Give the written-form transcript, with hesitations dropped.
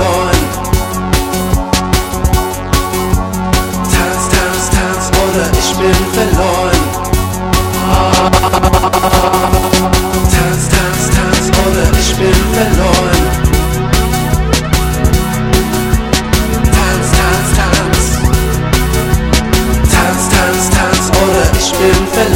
verloren. Tanz, tanz, tanz oder ich bin verloren. Tanz, tanz, tanz oder ich bin verloren. Tanz, tanz, tanz. Tanz, tanz, tanz oder ich bin verloren.